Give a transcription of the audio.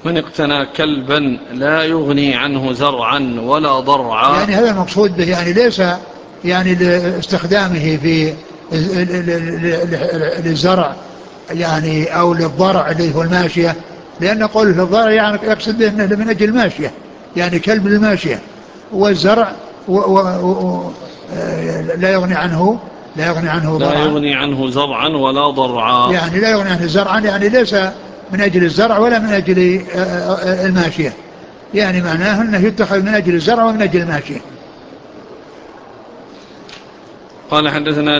من اقتنى كلبا لا يغني عنه زرعا ولا ضرعا. يعني هذا المقصود به، يعني ليس يعني لاستخدامه في للزرع يعني أو للضرع اللي هو الماشية، لأن قول للضرع يعني يقصد به أنه من أجل الماشية، يعني كلب للماشية. والزرع لا يغني عنه، لا يغني عنه لا ضرعا، يغني عنه زرعا ولا ضرعا. يعني لا يغني عنه زرعا، يعني ليس من أجل الزرع ولا من أجل الماشية، يعني معناه أنه يتخذ من أجل الزرع ومن أجل الماشية. قال حدثنا